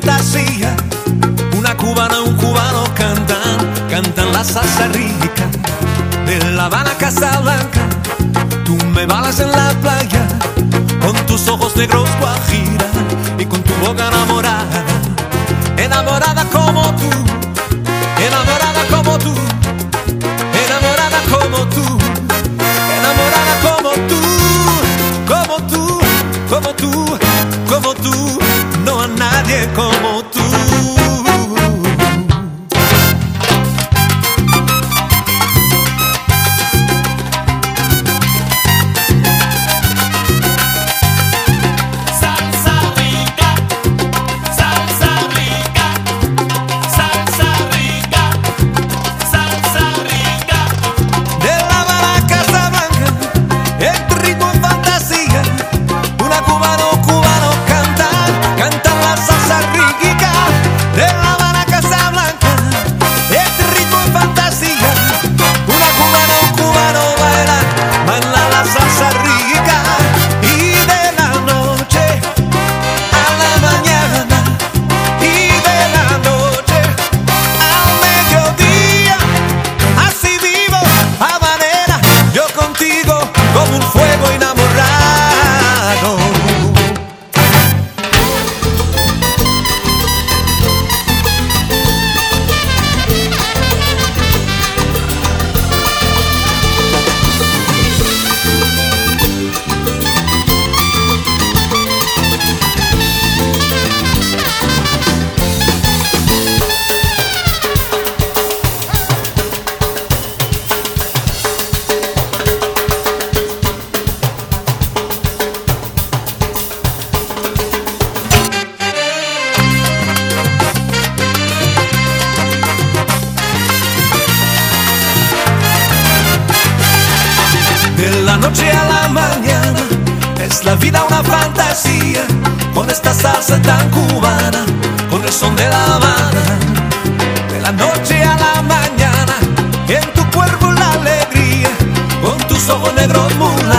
fantasía. Una cubana, un cubano cantan la salsa rica. De La Habana a Casablanca, tú me balas en la playa, con tus ojos negros guajira y con tu boca enamorada. Enamorada como tú, enamorada como tú, enamorada como tú, enamorada como tú, como tú, como tú, como tú, no a nadie como tú. Como un fuego enamorado. De la noche a la mañana es la vida una fantasía, con esta salsa tan cubana, con el son de La Habana. De la noche a la mañana, en tu cuerpo la alegría, con tus ojos negros mula